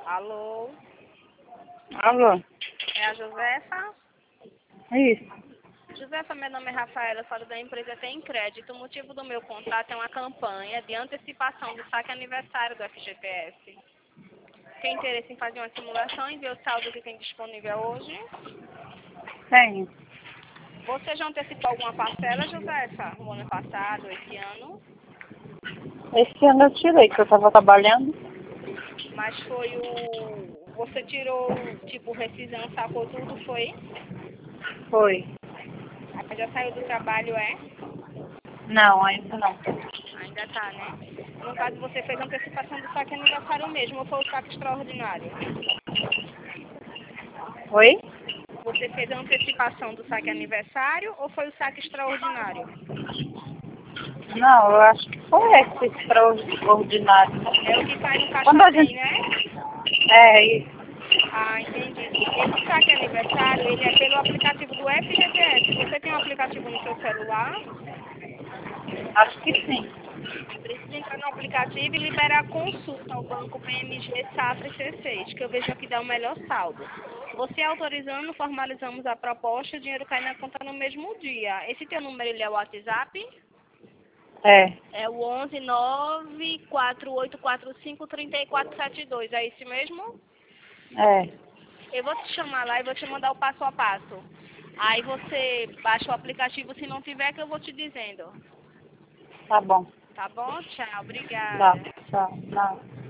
Alô? Alô? É a Josefa? Isso. Josefa, meu nome é Rafaela, falo da empresa Tem Crédito. O motivo do meu contato é uma campanha de antecipação do saque aniversário do FGTS. Tem interesse em fazer uma simulação e ver o saldo que tem disponível hoje? Tenho. Você já antecipou alguma parcela, Josefa? No ano passado, esse ano? Esse ano eu tirei, que eu estava trabalhando. Mas foi Você tirou, tipo, rescisão, sacou tudo, foi? Foi. Aí já saiu do trabalho, é? Não, ainda não. Ainda tá, né? No caso, você fez antecipação do saque aniversário mesmo, ou foi o saque extraordinário? Oi? Você fez a antecipação do saque aniversário ou foi o saque extraordinário? Não, eu acho que foi esse extraordinário. É o que cai no Quando caixa a tem, gente... né? É isso. Ah, entendi. Esse saque aniversário, ele é pelo aplicativo do FGTS. Você tem um aplicativo no seu celular? Acho que sim. Precisa entrar no aplicativo e liberar a consulta ao banco BMG Safra e C6, que eu vejo aqui dá o melhor saldo. Você autorizando, formalizamos a proposta, o dinheiro cai na conta no mesmo dia. Esse teu número, ele é o WhatsApp? É. É o 11 948453472. É esse mesmo? É. Eu vou te chamar lá e vou te mandar o passo a passo. Aí você baixa o aplicativo, se não tiver, que eu vou te dizendo. Tá bom. Tá bom? Tchau, Tá. obrigada. Tchau. Não.